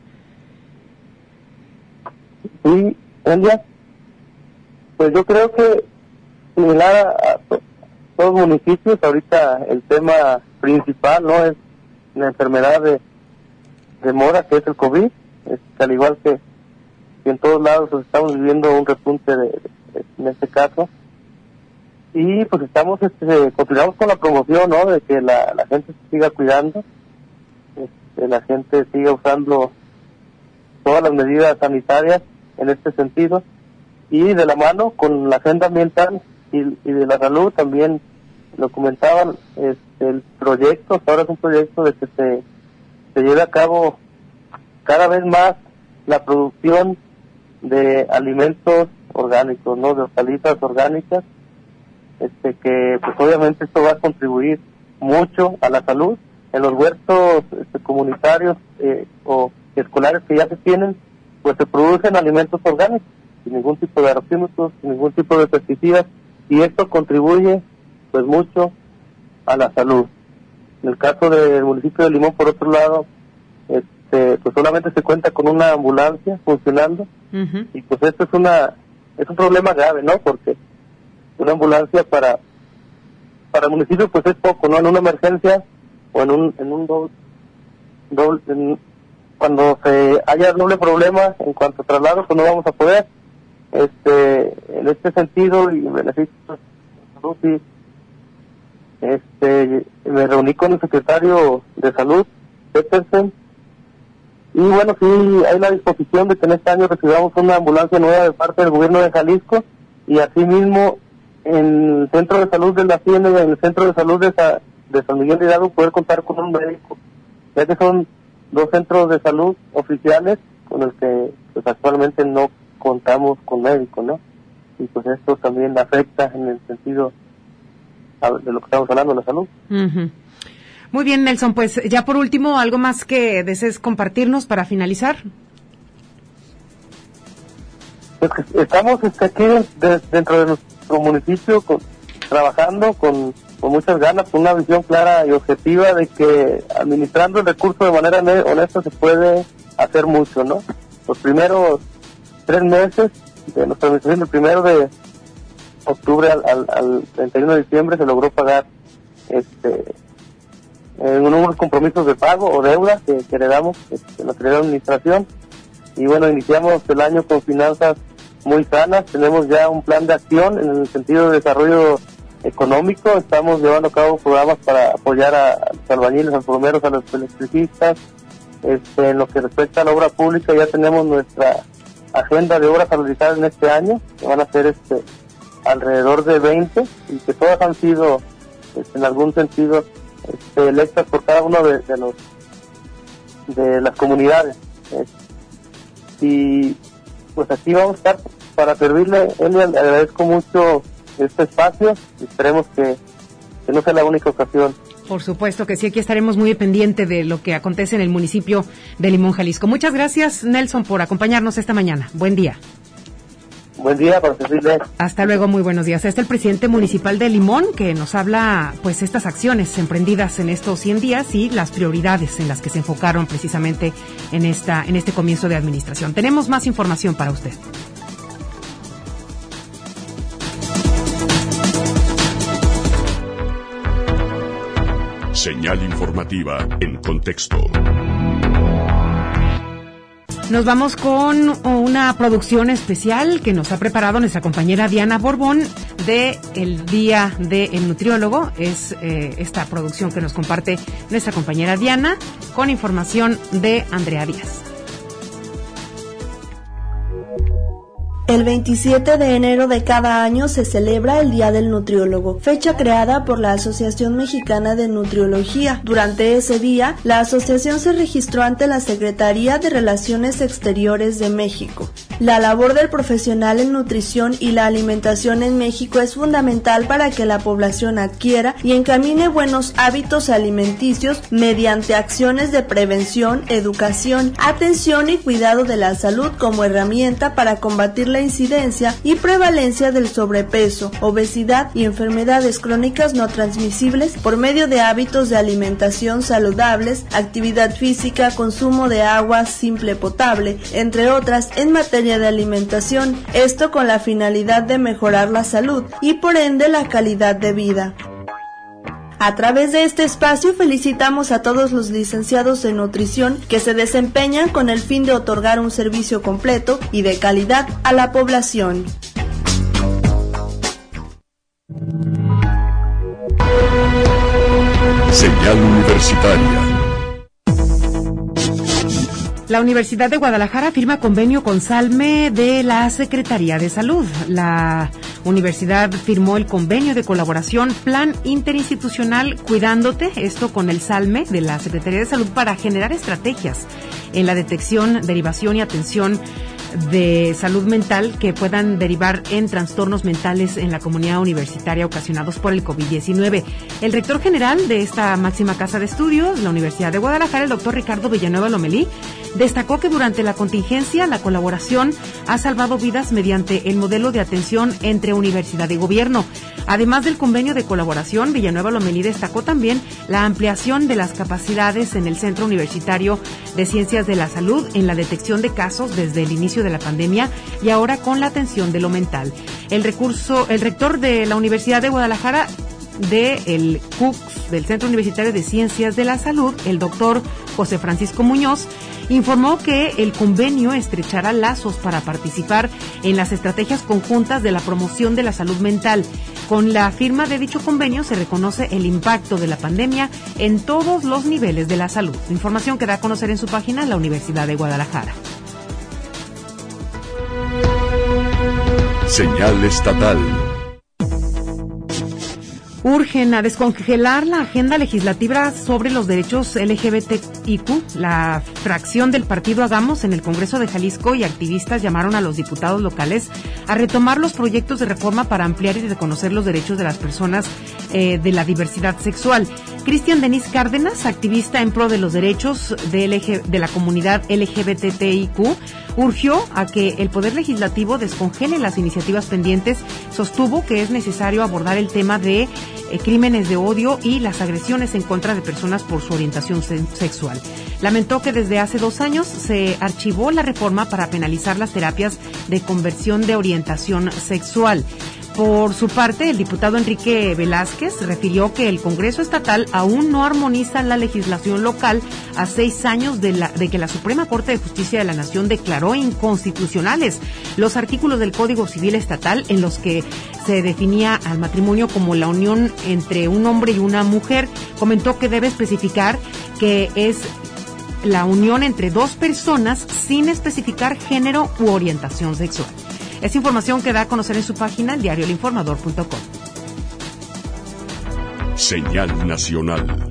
Sí, Elia. Pues yo creo que similar a todos los municipios, ahorita el tema principal no es la enfermedad de moda, que es el COVID, al igual que en todos lados pues, estamos viviendo un repunte en este caso, y pues continuamos con la promoción, ¿no? De que la gente se siga cuidando, la gente siga usando todas las medidas sanitarias en este sentido. Y de la mano con la agenda ambiental y de la salud también lo comentaban, el proyecto, ahora es un proyecto de que se lleve a cabo cada vez más la producción de alimentos orgánicos, ¿no? De hortalizas orgánicas, que pues obviamente esto va a contribuir mucho a la salud. En los huertos comunitarios o escolares que ya se tienen, pues se producen alimentos orgánicos. sin ningún tipo de agroquímicos, sin ningún tipo de pesticidas, y esto contribuye pues mucho a la salud. En el caso del municipio de Limón, por otro lado, pues solamente se cuenta con una ambulancia funcionando, y pues esto es un problema grave, ¿no? Porque una ambulancia para el municipio pues es poco, ¿no? En una emergencia o en un cuando se haya doble problema en cuanto a traslado, pues no vamos a poder. En este sentido y en beneficio de salud, sí, me reuní con el secretario de Salud, Petersen, y bueno, sí, hay la disposición de que en este año recibamos una ambulancia nueva de parte del gobierno de Jalisco, y asimismo en el centro de salud de la Ciénega, en el centro de salud de San Miguel de Hidalgo, poder contar con un médico, ya que son 2 centros de salud oficiales con el que pues actualmente no contamos con médico, ¿no? Y pues esto también afecta en el sentido de lo que estamos hablando de la salud. Muy bien, Nelson, pues ya por último, ¿algo más que desees compartirnos para finalizar? Pues que estamos aquí dentro de nuestro municipio trabajando con muchas ganas, con una visión clara y objetiva de que administrando el recurso de manera honesta se puede hacer mucho, ¿no? Los primeros 3 meses de nuestra administración, el 1 de octubre al 31 de diciembre, se logró pagar unos compromisos de pago o deuda que heredamos en la anterior administración, y bueno, iniciamos el año con finanzas muy sanas. Tenemos ya un plan de acción en el sentido de desarrollo económico. Estamos llevando a cabo programas para apoyar a los albañiles, a los plomeros, a los electricistas. En lo que respecta a la obra pública, ya tenemos nuestra agenda de obras a realizar en este año, que van a ser alrededor de 20, y que todas han sido en algún sentido electas por cada uno de las comunidades. Y pues aquí vamos a estar para servirle. Le agradezco mucho este espacio y esperemos que no sea la única ocasión. Por supuesto que sí, aquí estaremos muy pendientes de lo que acontece en el municipio de Limón, Jalisco. Muchas gracias, Nelson, por acompañarnos esta mañana. Buen día. Buen día, para servirle. Hasta luego, muy buenos días. Este es el presidente municipal de Limón, que nos habla, pues, estas acciones emprendidas en estos 100 días y las prioridades en las que se enfocaron precisamente en este comienzo de administración. Tenemos más información para usted. Señal informativa en contexto. Nos vamos con una producción especial que nos ha preparado nuestra compañera Diana Borbón de el Día del Nutriólogo. Es esta producción que nos comparte nuestra compañera Diana con información de Andrea Díaz. El 27 de enero de cada año se celebra el Día del Nutriólogo, fecha creada por la Asociación Mexicana de Nutriología. Durante ese día, la asociación se registró ante la Secretaría de Relaciones Exteriores de México. La labor del profesional en nutrición y la alimentación en México es fundamental para que la población adquiera y encamine buenos hábitos alimenticios mediante acciones de prevención, educación, atención y cuidado de la salud como herramienta para combatir la incidencia y prevalencia del sobrepeso, obesidad y enfermedades crónicas no transmisibles por medio de hábitos de alimentación saludables, actividad física, consumo de agua simple potable, entre otras en materia de alimentación, esto con la finalidad de mejorar la salud y por ende la calidad de vida. A través de este espacio felicitamos a todos los licenciados en nutrición que se desempeñan con el fin de otorgar un servicio completo y de calidad a la población. Señal universitaria. La Universidad de Guadalajara firma convenio con SALME de la Secretaría de Salud. La universidad firmó el convenio de colaboración Plan Interinstitucional Cuidándote, esto con el SALME de la Secretaría de Salud para generar estrategias en la detección, derivación y atención de salud mental que puedan derivar en trastornos mentales en la comunidad universitaria ocasionados por el COVID-19. El rector general de esta máxima casa de estudios, la Universidad de Guadalajara, el doctor Ricardo Villanueva Lomelí, Destacó que durante la contingencia la colaboración ha salvado vidas mediante el modelo de atención entre universidad y gobierno. Además del convenio de colaboración, Villanueva Lomelí destacó también la ampliación de las capacidades en el Centro Universitario de Ciencias de la Salud en la detección de casos desde el inicio de la pandemia y ahora con la atención de lo mental. El rector de la Universidad de Guadalajara del CUCS, del Centro Universitario de Ciencias de la Salud, el doctor José Francisco Muñoz, informó que el convenio estrechará lazos para participar en las estrategias conjuntas de la promoción de la salud mental. Con la firma de dicho convenio se reconoce el impacto de la pandemia en todos los niveles de la salud. Información que da a conocer en su página la Universidad de Guadalajara. Señal estatal. Urgen a descongelar la agenda legislativa sobre los derechos LGBTIQ. La fracción del partido Hagamos en el Congreso de Jalisco y activistas llamaron a los diputados locales a retomar los proyectos de reforma para ampliar y reconocer los derechos de las personas de la diversidad sexual. Cristian Denis Cárdenas, activista en pro de los derechos de la comunidad LGBTIQ, urgió a que el Poder Legislativo descongele las iniciativas pendientes. Sostuvo que es necesario abordar el tema de crímenes de odio y las agresiones en contra de personas por su orientación sexual. Lamentó que desde hace 2 años se archivó la reforma para penalizar las terapias de conversión de orientación sexual. Por su parte, el diputado Enrique Velázquez refirió que el Congreso Estatal aún no armoniza la legislación local a 6 años de que la Suprema Corte de Justicia de la Nación declaró inconstitucionales los artículos del Código Civil Estatal en los que se definía al matrimonio como la unión entre un hombre y una mujer. Comentó que debe especificar que es la unión entre 2 personas sin especificar género u orientación sexual. Es información que da a conocer en su página, eldiarioelinformador.com. Señal nacional.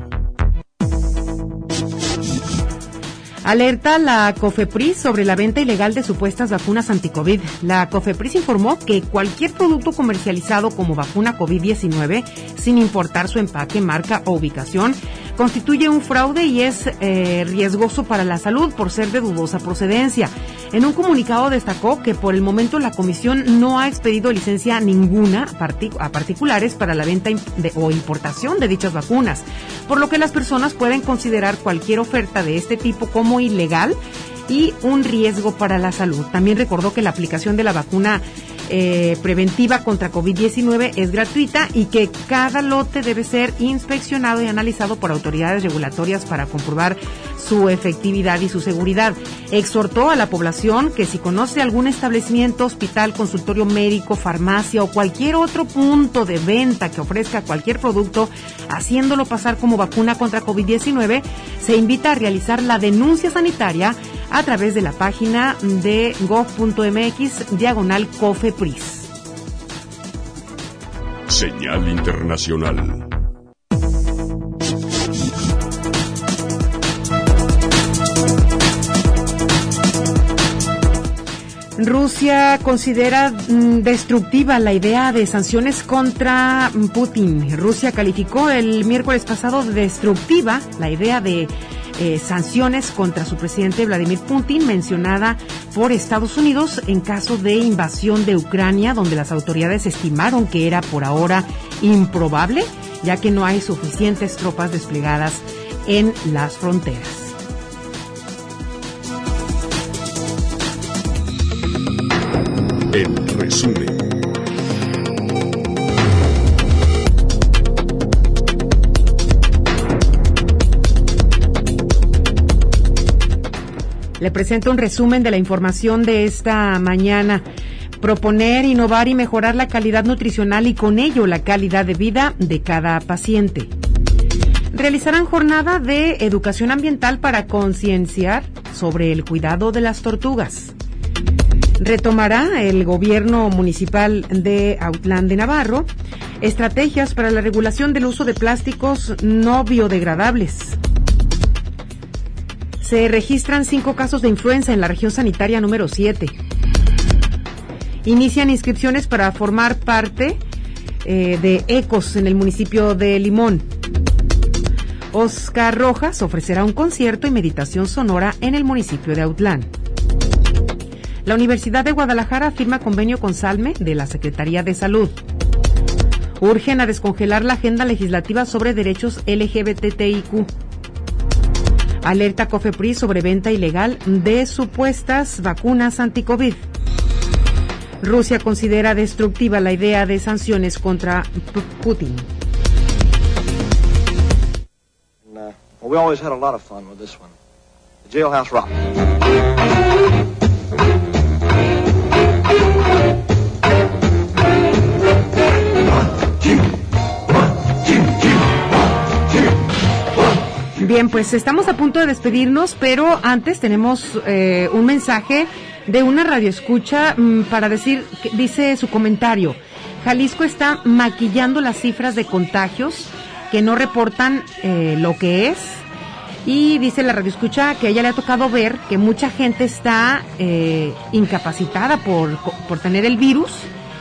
Alerta la COFEPRIS sobre la venta ilegal de supuestas vacunas anti-COVID. La COFEPRIS informó que cualquier producto comercializado como vacuna COVID-19, sin importar su empaque, marca o ubicación, constituye un fraude y es riesgoso para la salud por ser de dudosa procedencia. En un comunicado destacó que por el momento la Comisión no ha expedido licencia ninguna a particulares para la venta o importación de dichas vacunas, por lo que las personas pueden considerar cualquier oferta de este tipo como ilegal y un riesgo para la salud. También recordó que la aplicación de la vacuna preventiva contra COVID-19 es gratuita y que cada lote debe ser inspeccionado y analizado por autoridades regulatorias para comprobar su efectividad y su seguridad. Exhortó a la población que si conoce algún establecimiento, hospital, consultorio médico, farmacia o cualquier otro punto de venta que ofrezca cualquier producto haciéndolo pasar como vacuna contra COVID-19, se invita a realizar la denuncia sanitaria a través de la página de gov.mx/COFEPRIS. Señal internacional. Rusia considera destructiva la idea de sanciones contra Putin. Rusia calificó el miércoles pasado de destructiva la idea de sanciones contra su presidente Vladimir Putin, mencionada por Estados Unidos en caso de invasión de Ucrania, donde las autoridades estimaron que era por ahora improbable, ya que no hay suficientes tropas desplegadas en las fronteras. En resumen. Le presento un resumen de la información de esta mañana. Proponer, innovar y mejorar la calidad nutricional y con ello la calidad de vida de cada paciente. Realizarán jornada de educación ambiental para concienciar sobre el cuidado de las tortugas. Retomará el gobierno municipal de Autlán de Navarro estrategias para la regulación del uso de plásticos no biodegradables. Se registran 5 casos de influenza en la región sanitaria número 7. Inician inscripciones para formar parte de ECOS en el municipio de Limón. Oscar Rojas ofrecerá un concierto y meditación sonora en el municipio de Autlán. La Universidad de Guadalajara firma convenio con Salme de la Secretaría de Salud. Urgen a descongelar la agenda legislativa sobre derechos LGBTIQ. Alerta COFEPRIS sobre venta ilegal de supuestas vacunas anti-COVID. Rusia considera destructiva la idea de sanciones contra Putin. Well, we always had a lot of fun with this one. The Jailhouse Rock. Bien, pues estamos a punto de despedirnos, pero antes tenemos un mensaje de una radioescucha para decir, dice su comentario: Jalisco está maquillando las cifras de contagios que no reportan lo que es, y dice la radioescucha que a ella le ha tocado ver que mucha gente está incapacitada por tener el virus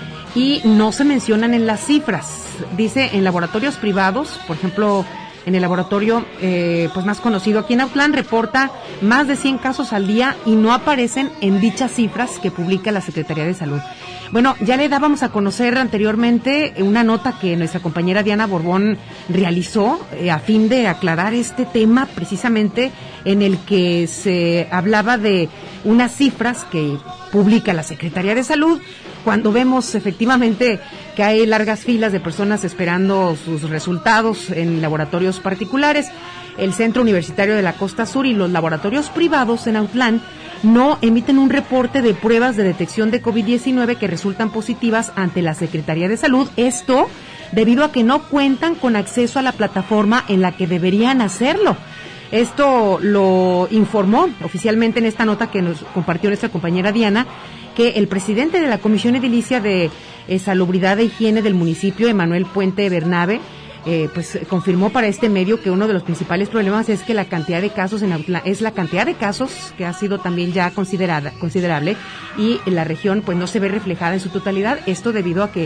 y no se mencionan en las cifras. Dice en laboratorios privados, por ejemplo, en el laboratorio pues más conocido aquí en Autlán, reporta más de 100 casos al día y no aparecen en dichas cifras que publica la Secretaría de Salud. Bueno, ya le dábamos a conocer anteriormente una nota que nuestra compañera Diana Borbón realizó a fin de aclarar este tema, precisamente en el que se hablaba de unas cifras que publica la Secretaría de Salud, cuando vemos efectivamente que hay largas filas de personas esperando sus resultados en laboratorios particulares. El Centro Universitario de la Costa Sur y los laboratorios privados en Autlán no emiten un reporte de pruebas de detección de COVID-19 que resultan positivas ante la Secretaría de Salud. Esto debido a que no cuentan con acceso a la plataforma en la que deberían hacerlo. Esto lo informó oficialmente en esta nota que nos compartió nuestra compañera Diana, que el presidente de la Comisión Edilicia de Salubridad e Higiene del municipio, Emanuel Puente Bernabe, pues confirmó para este medio que uno de los principales problemas es que la cantidad de casos en Autlán, es la cantidad de casos que ha sido también ya considerable, y la región pues no se ve reflejada en su totalidad. Esto debido a que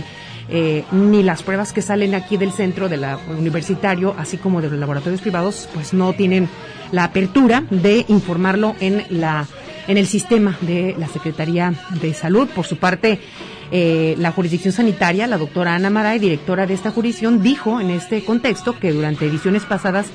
ni las pruebas que salen aquí del centro de la universitario, así como de los laboratorios privados, pues no tienen la apertura de informarlo en el sistema de la Secretaría de Salud. Por su parte, la jurisdicción sanitaria, la doctora Ana Maray, directora de esta jurisdicción, dijo en este contexto que durante ediciones pasadas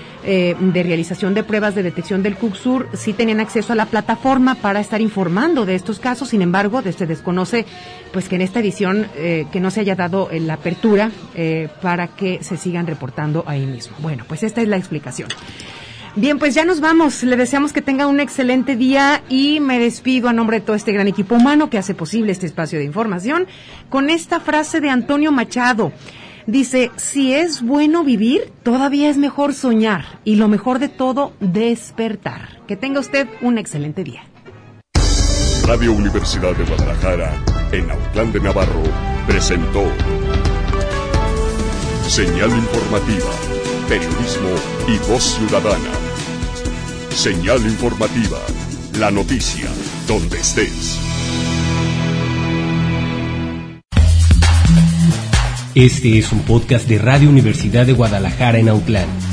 de realización de pruebas de detección del CUCSUR sí tenían acceso a la plataforma para estar informando de estos casos. Sin embargo, se desconoce pues que en esta edición que no se haya dado la apertura para que se sigan reportando ahí mismo. Bueno, pues esta es la explicación. Bien, pues ya nos vamos. Le deseamos que tenga un excelente día y me despido a nombre de todo este gran equipo humano que hace posible este espacio de información con esta frase de Antonio Machado. Dice: si es bueno vivir, todavía es mejor soñar y lo mejor de todo, despertar. Que tenga usted un excelente día. Radio Universidad de Guadalajara, en Autlán de Navarro, presentó Señal Informativa, periodismo y voz ciudadana. Señal Informativa, la noticia, donde estés. Este es un podcast de Radio Universidad de Guadalajara en Autlán.